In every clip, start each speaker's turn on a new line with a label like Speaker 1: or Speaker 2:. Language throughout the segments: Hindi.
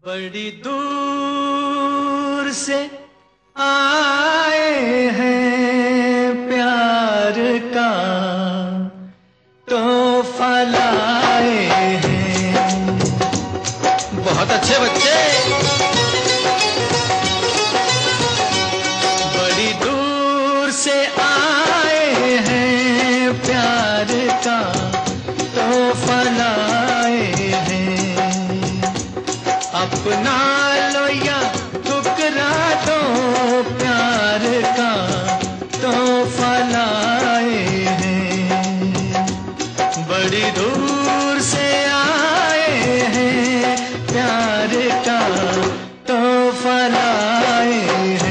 Speaker 1: बड़ी दूर से आए हैं प्यार का तोहफा लाए हैं। बहुत अच्छे बच्चे। बड़ी दूर से आए हैं प्यार का तोहफा लाए हैं। अपना लो या ठुकरा दो प्यार का तोहफा लाए हैं। बड़ी दूर से आए हैं प्यार का तोहफा लाए हैं।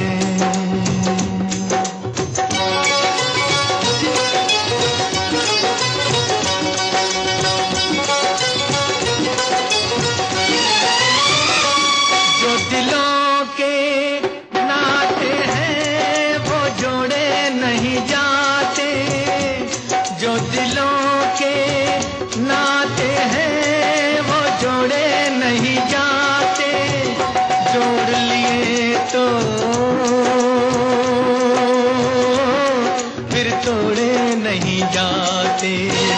Speaker 1: जो दिलों के नाते हैं वो जोड़े नहीं जाते। जो दिलों के नाते हैं वो जोड़े नहीं जाते। जोड़ लिए तो फिर तोड़े नहीं जाते।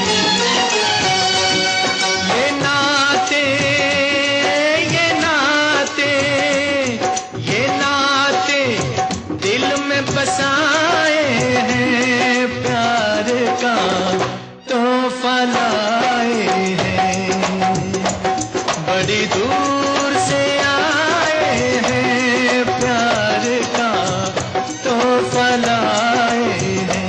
Speaker 1: ये नाते ये नाते ये नाते दिल में बसाए हैं प्यार का तोहफा लाए हैं। बड़ी दूर से आए हैं प्यार का तोहफा लाए हैं।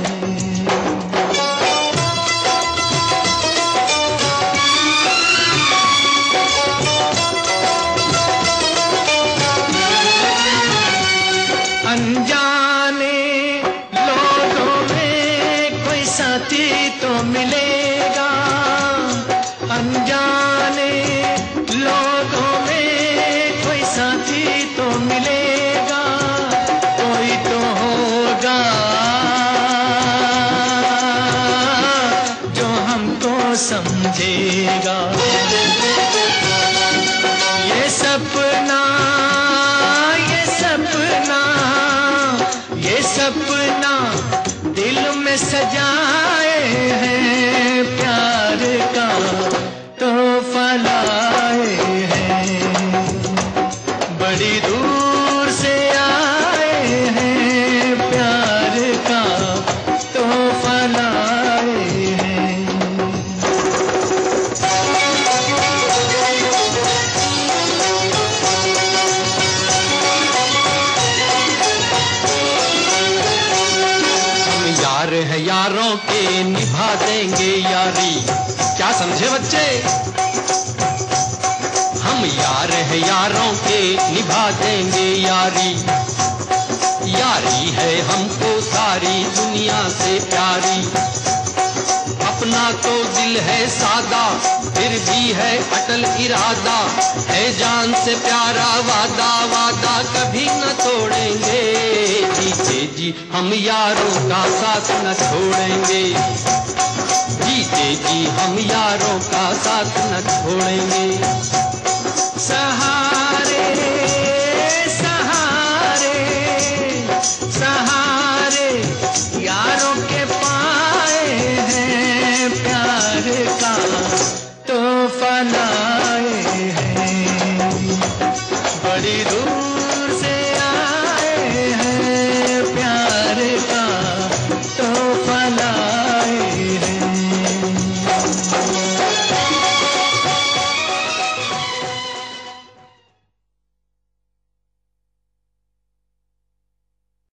Speaker 1: अनजाने लोगों में कोई साथी तो मिलेगा। अनजाने लोगों में कोई साथी तो मिलेगा। कोई तो होगा जो हमको समझेगा। ये सपना ये सपना ये सपना दिल में सजाए हैं प्यार का तोहफा लाए हैं। बड़ी दूर से आए हैं प्यार का तोहफा लाए हैं।
Speaker 2: यार है यारों के निभा देंगे यारी। क्या समझे बच्चे? हम यार है यारों के निभा देंगे यारी। यारी है हमको सारी दुनिया से प्यारी। अपना तो दिल है सादा फिर भी है अटल इरादा। है जान से प्यारा वादा वादा कभी न तोड़ेंगे। जीते जी हम यारों का साथ न छोड़ेंगे। जीते जी हम यारों का साथ न छोड़ेंगे।